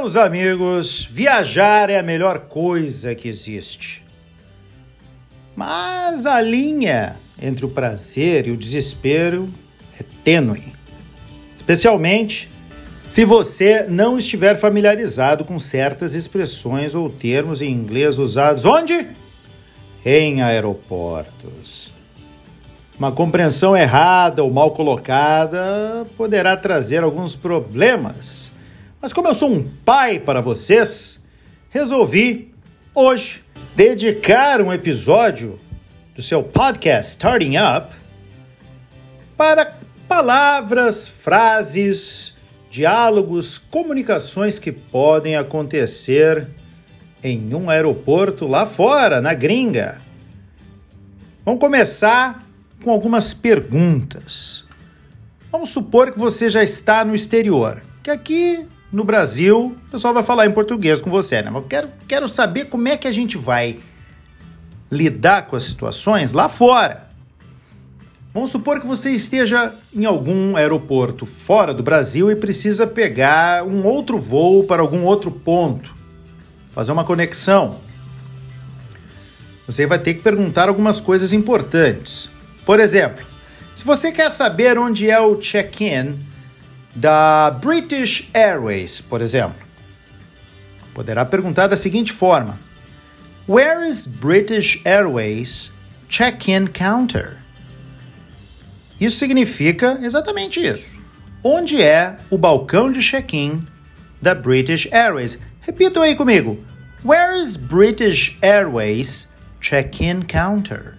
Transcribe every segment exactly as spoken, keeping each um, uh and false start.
Meus amigos, viajar é a melhor coisa que existe. Mas a linha entre o prazer e o desespero é tênue. Especialmente se você não estiver familiarizado com certas expressões ou termos em inglês usados onde? Em aeroportos. Uma compreensão errada ou mal colocada poderá trazer alguns problemas. Mas como eu sou um pai para vocês, resolvi hoje dedicar um episódio do seu podcast Starting Up para palavras, frases, diálogos, comunicações que podem acontecer em um aeroporto lá fora, na gringa. Vamos começar com algumas perguntas. Vamos supor que você já está no exterior, que aqui no Brasil o pessoal vai falar em português com você, né? Mas eu quero, quero saber como é que a gente vai lidar com as situações lá fora. Vamos supor que você esteja em algum aeroporto fora do Brasil e precisa pegar um outro voo para algum outro ponto, fazer uma conexão. Você vai ter que perguntar algumas coisas importantes. Por exemplo, se você quer saber onde é o check-in da British Airways, por exemplo, poderá perguntar da seguinte forma: Where is British Airways check-in counter? Isso significa exatamente isso. Onde é o balcão de check-in da British Airways? Repitam aí comigo. Where is British Airways check-in counter?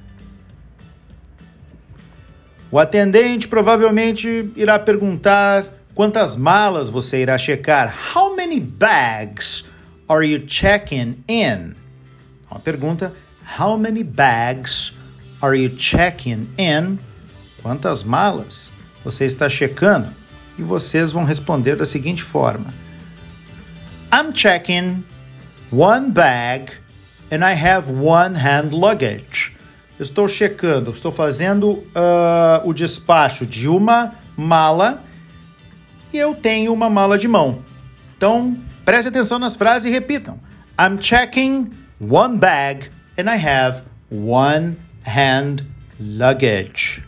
O atendente provavelmente irá perguntar quantas malas você irá checar. How many bags are you checking in? Uma pergunta. How many bags are you checking in? Quantas malas você está checando? E vocês vão responder da seguinte forma: I'm checking one bag and I have one hand luggage. Estou checando, estou fazendo uh, o despacho de uma mala e eu tenho uma mala de mão. Então, preste atenção nas frases e repitam. I'm checking one bag and I have one hand luggage.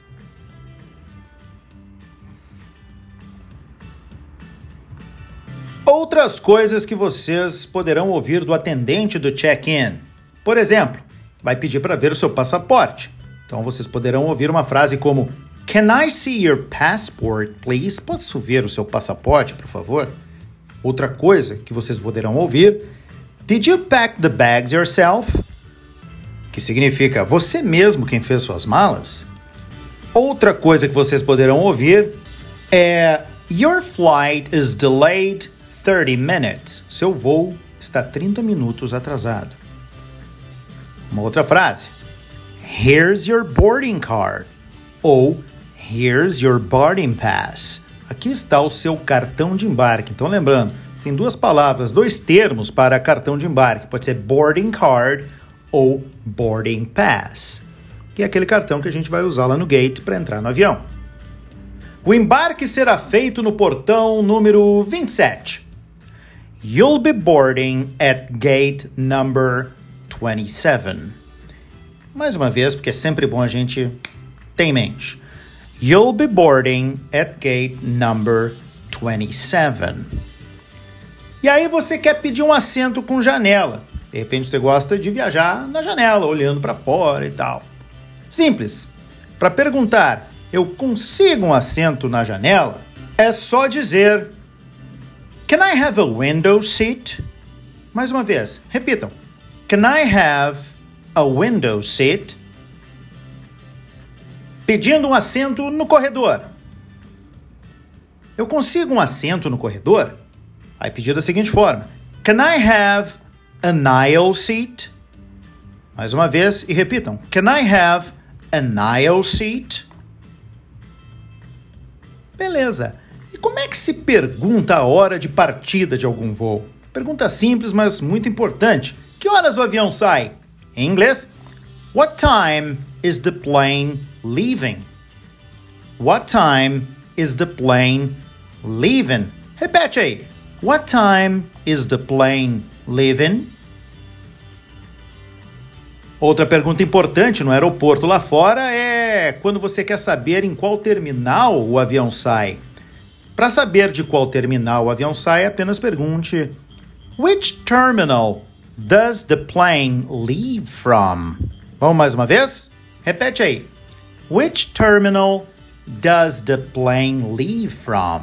Outras coisas que vocês poderão ouvir do atendente do check-in. Por exemplo, vai pedir para ver o seu passaporte. Então vocês poderão ouvir uma frase como Can I see your passport, please? Posso ver o seu passaporte, por favor? Outra coisa que vocês poderão ouvir: Did you pack the bags yourself? Que significa você mesmo quem fez suas malas. Outra coisa que vocês poderão ouvir é Your flight is delayed thirty minutes. Seu voo está trinta minutos atrasado. Uma outra frase. Here's your boarding card. Ou Here's your boarding pass. Aqui está o seu cartão de embarque. Então, lembrando, tem duas palavras, dois termos para cartão de embarque. Pode ser boarding card ou boarding pass, que é aquele cartão que a gente vai usar lá no gate para entrar no avião. O embarque será feito no portão número vinte e sete. You'll be boarding at gate number twenty-seven. Mais uma vez, porque é sempre bom a gente ter em mente. You'll be boarding at gate number twenty-seven. E aí você quer pedir um assento com janela. De repente você gosta de viajar na janela, olhando para fora e tal. Simples. Para perguntar, eu consigo um assento na janela? É só dizer Can I have a window seat? Mais uma vez, repitam. Can I have a window seat? Pedindo um assento no corredor. Eu consigo um assento no corredor? Aí pedir da seguinte forma. Can I have an aisle seat? Mais uma vez e repitam. Can I have an aisle seat? Beleza. E como é que se pergunta a hora de partida de algum voo? Pergunta simples, mas muito importante. Que horas o avião sai? Em inglês, What time is the plane leaving? What time is the plane leaving? Repete aí. What time is the plane leaving? Outra pergunta importante no aeroporto lá fora é quando você quer saber em qual terminal o avião sai. Para saber de qual terminal o avião sai, apenas pergunte: Which terminal does the plane leave from? Vamos mais uma vez? Repete aí. Which terminal does the plane leave from?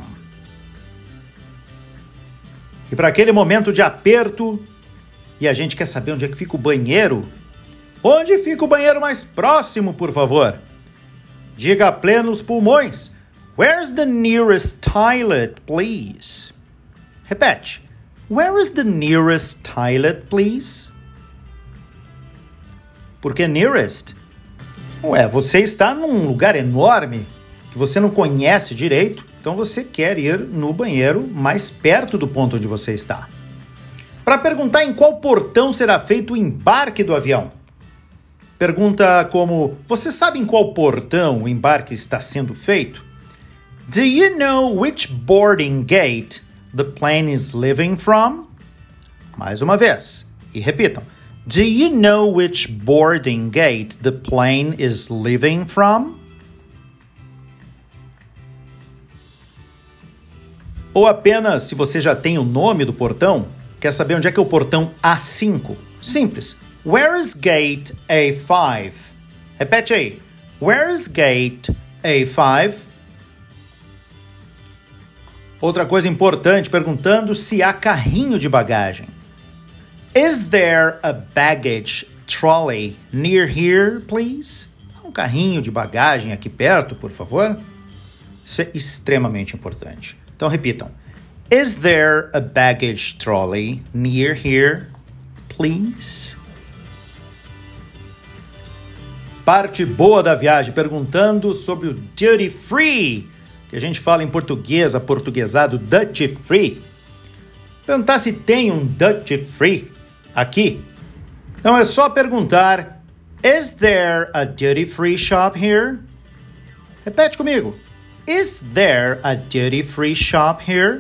E para aquele momento de aperto, e a gente quer saber onde é que fica o banheiro, onde fica o banheiro mais próximo, por favor? Diga a plenos pulmões. Where's the nearest toilet, please? Repete. Where is the nearest toilet, please? Por que nearest? Ué, você está num lugar enorme que você não conhece direito, então você quer ir no banheiro mais perto do ponto onde você está. Para perguntar em qual portão será feito o embarque do avião. Pergunta como: você sabe em qual portão o embarque está sendo feito? Do you know which boarding gate the plane is leaving from? Mais uma vez, e repitam. Do you know which boarding gate the plane is leaving from? Ou apenas, se você já tem o nome do portão, quer saber onde é que é o portão A cinco? Simples. Where is gate A five? Repete aí. Where is gate A five? Outra coisa importante, perguntando se há carrinho de bagagem. Is there a baggage trolley near here, please? Há um carrinho de bagagem aqui perto, por favor? Isso é extremamente importante. Então repitam. Is there a baggage trolley near here, please? Parte boa da viagem, perguntando sobre o duty free, que a gente fala em português, aportuguesado, duty free. Perguntar se tem um duty free aqui. Então é só perguntar: Is there a duty free shop here? Repete comigo. Is there a duty free shop here?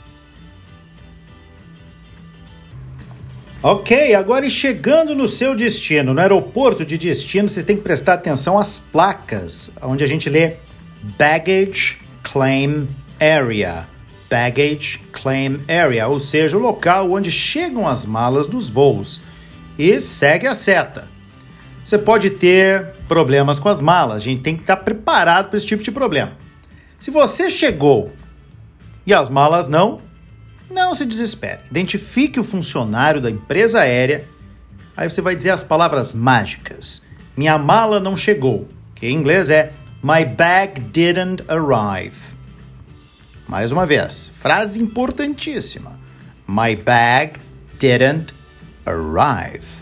Ok, agora e chegando no seu destino, no aeroporto de destino, vocês têm que prestar atenção às placas, onde a gente lê Baggage Claim Area. Baggage Claim Area, ou seja, o local onde chegam as malas dos voos. E segue a seta. Você pode ter problemas com as malas, a gente tem que estar preparado para esse tipo de problema. Se você chegou e as malas não, não se desespere. Identifique o funcionário da empresa aérea, aí você vai dizer as palavras mágicas. Minha mala não chegou, que em inglês é My bag didn't arrive. Mais uma vez, frase importantíssima. My bag didn't arrive.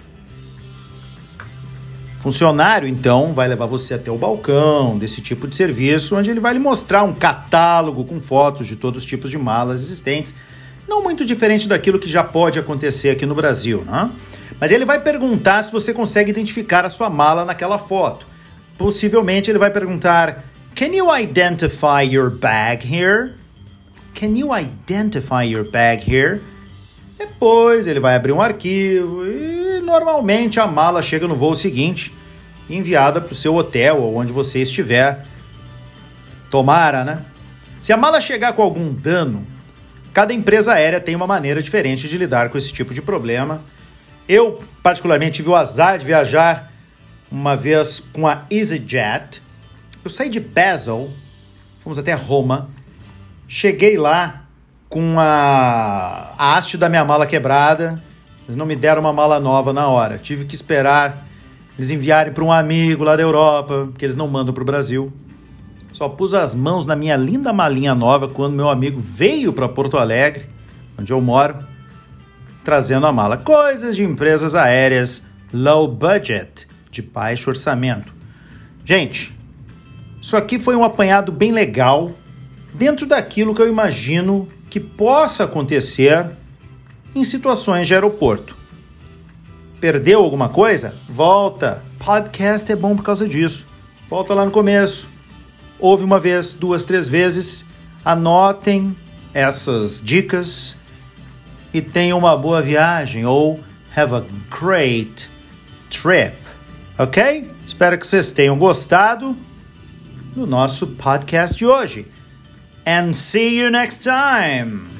Funcionário, então, vai levar você até o balcão desse tipo de serviço, onde ele vai lhe mostrar um catálogo com fotos de todos os tipos de malas existentes, não muito diferente daquilo que já pode acontecer aqui no Brasil, né? Mas ele vai perguntar se você consegue identificar a sua mala naquela foto. Possivelmente ele vai perguntar: Can you identify your bag here? Can you identify your bag here? Depois ele vai abrir um arquivo e normalmente a mala chega no voo seguinte, enviada para o seu hotel ou onde você estiver. Tomara, né? Se a mala chegar com algum dano, cada empresa aérea tem uma maneira diferente de lidar com esse tipo de problema. Eu, particularmente, tive o azar de viajar uma vez com a EasyJet. Eu saí de Basel, fomos até Roma, cheguei lá com a, a haste da minha mala quebrada. Eles não me deram uma mala nova na hora. Tive que esperar eles enviarem para um amigo lá da Europa, que eles não mandam para o Brasil. Só pus as mãos na minha linda malinha nova quando meu amigo veio para Porto Alegre, onde eu moro, trazendo a mala. Coisas de empresas aéreas low budget, de baixo orçamento. Gente, isso aqui foi um apanhado bem legal, dentro daquilo que eu imagino que possa acontecer em situações de aeroporto. Perdeu alguma coisa? Volta. Podcast é bom por causa disso. Volta lá no começo. Ouve uma vez, duas, três vezes. Anotem essas dicas e tenha uma boa viagem ou have a great trip. Ok? Espero que vocês tenham gostado do nosso podcast de hoje. And see you next time!